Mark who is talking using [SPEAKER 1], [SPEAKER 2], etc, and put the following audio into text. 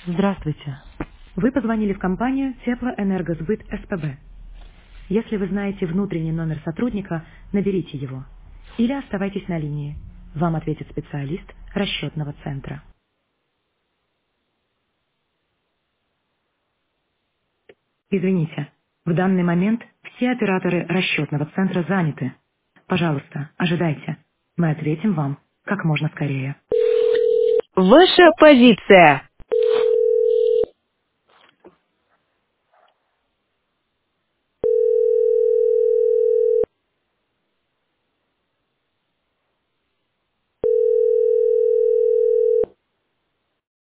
[SPEAKER 1] Здравствуйте. Вы позвонили в компанию Теплоэнергосбыт СПБ. Если вы знаете внутренний номер сотрудника, наберите его. Или оставайтесь на линии. Вам ответит специалист расчетного центра. Извините, в данный момент все операторы расчетного центра заняты. Пожалуйста, ожидайте. Мы ответим вам как можно скорее. Ваша позиция.